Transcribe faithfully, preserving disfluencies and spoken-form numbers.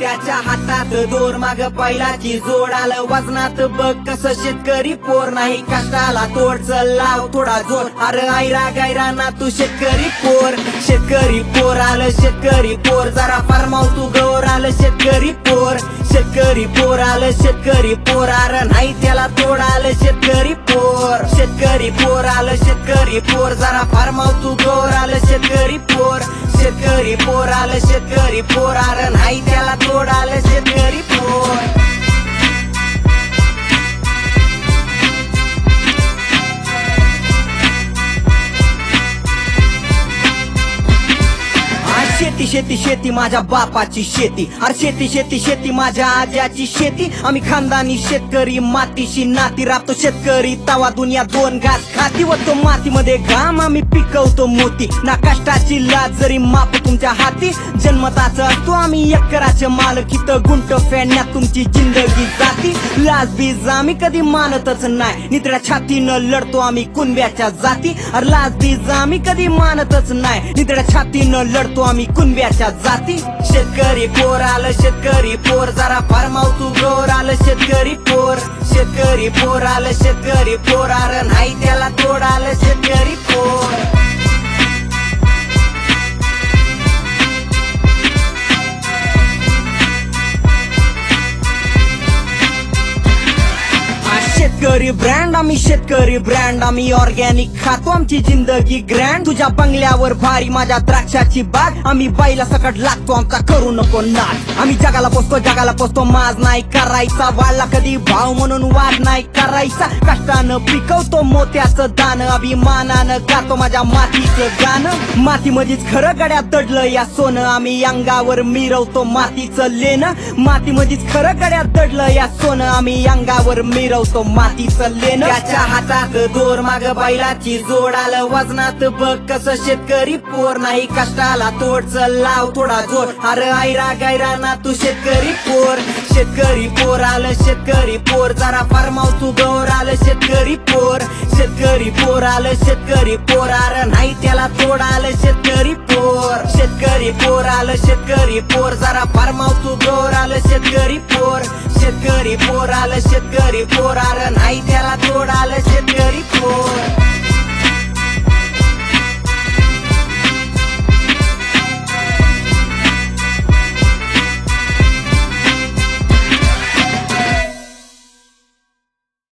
त्याच्या हातात दोर माग बैलाची जोड आलं वजनात बघ कसं शेतकरी पोर नाही कष्टाला तोड चल लाव थोडा जोर अरे आयरा गायरा ना तू शेतकरी पोर शेतकरी पोर आलं शेतकरी पोर जरा फरमाव तू गौर आलं शेतकरी पोर शेतकरी पोर आलं शेतकरी पोर अरे नाही त्याला तोड आलं शेतकरी पोर शेतकरी पोर आलं शेतकरी पोर जरा फरमाव तू गौर आलं शेतकरी पोर शेतकरी पोर आलं शेतकरी पोर अरे नाही त्याला तोड आलं शेतकरी पोर शेती शेती शेती माझ्या बापाची शेती अरे शेती शेती शेती माझ्या आज्याची शेती आम्ही खानदानी शेतकरी मातीशी नाती राबतो शेतकरी तवा दुनिया दोन घास खाती व तो मातीमध्ये घाम आम्ही पिकवतो मोती ना कष्टाची लाज जरी माप तुमच्या हाती जन्मताच असतो आम्ही एकराचे मालक इथं गुंट फेडण्यात तुमची जिंदगी जाती लाज बीज आम्ही कधी मानतच नाही नितळ्या छातीनं लढतो आम्ही कुणब्याच्या जाती अरे लाज बीज आम्ही कधी मानतच नाही नितळ्या छातीनं लढतो आम्ही कुणब्याच्या जाती शेतकरी पोर आलं शेतकरी पोर जरा फरमाव तू गौर आलं शेतकरी पोर शेतकरी पोर आलं शेतकरी पोर अरे नाही त्याला तोड आलं शेतकरी पोर शेतकरी ब्रँड आम्ही शेतकरी ब्रँड आम्ही ऑर्गॅनिक खातो आमची जिंदगी ग्रँड तुझ्या बंगल्यावर भारी माझ्या द्राक्षाची बाग आम्ही बाईला सकट लागतो आमचा करू नको नाच आम्ही जगाला पोचतो जगाला पोचतो माज नाही करायचा वाढला कधी भाव म्हणून वाद नाही करायचा कष्टानं पिकवतो मोत्याचं दान अभिमानानं गातो माझ्या मातीचं गाणं मातीमध्येच खरं गड्यात दडलं या सोनं आम्ही अंगावर मिरवतो मातीचं लेणं मातीमध्येच खरं गड्यात दडलं या सोनं आम्ही अंगावर मिरवतो मातीचं लेणं त्याच्या हातात दोर माग बैलाची जोड आलं वजनात बघ कसं शेतकरी पोर नाही कष्टाला तोड चल लाव थोडा जोर अरे आयरा गायरा ना तू शेतकरी पोर शेतकरी पोर आलं शेतकरी पोर जरा फरमाव तू गौर आलं शेतकरी पोर शेतकरी पोर आलं शेतकरी पोर अरे नाही त्याला तोड आलं शेतकरी पोर शेतकरी पोर आलं शेतकरी पोर जरा फरमाव तू गौर आलं शेतकरी पोर शेतकरी पोर आलं शेतकरी पोर अरे नाही त्याला